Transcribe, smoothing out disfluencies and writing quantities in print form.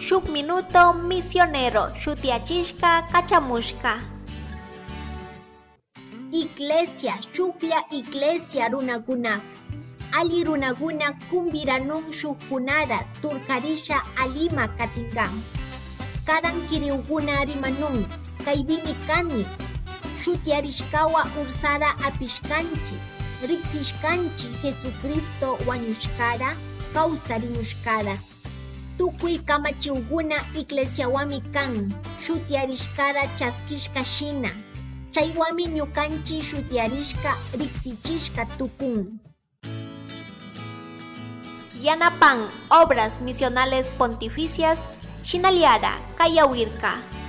Shuk minuto misionero shutiachishka kachamushka. Iglesia, shuklla iglesia runakuna. Ali runaguna kumbiranun shukunara turkarisha alima katingan. Karan kiriuguna rimanun, kaibimi kani. Shutiarishkawa ursara apishkanchi, riksishkanchi Jesucristo wañushkara, kausarinushkaras. Tukui kamachiuguna iglesia wami kan, shutiarishkara chaskishka shina. Chaiwami ñukanchi shutiarishka riksichishka tukun. Yanapan, obras misionales pontificias, Shinaliara, Kayawirka.